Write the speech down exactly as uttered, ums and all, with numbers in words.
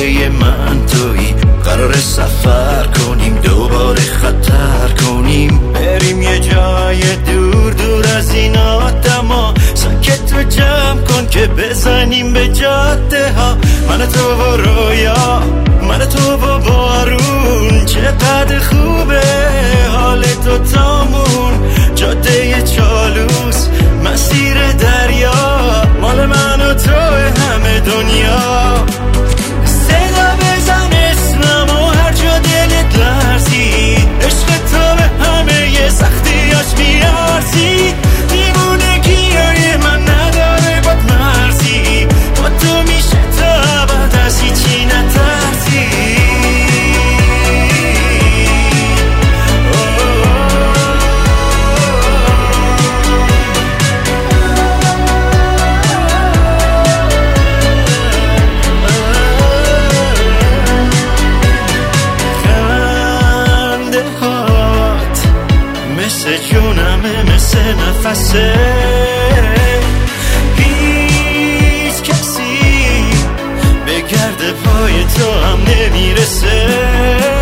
جاده من تویی، قرار سفر کنیم دوباره خطر کنیم، بریم یه جای دور دور از این آدما، ساکت رو جمع کن که بزنیم به جاده ها. من تو و رویا، من تو و بارون، چقدر خوبه حال دوتامون، جاده چالوس مسیر دریا، مال من و تو همه دنیا. صدا بزن اسمم و هر جا دلت لرزی، عشق تو به همه سختیاش میارزی، دیوونگیای من نداره باد مرزی، با تو میشه تا ابد از هیچی نترسی. مثل جونمه مثل نفسه، هیچ کسی به گرد پای تو هم نمیرسه.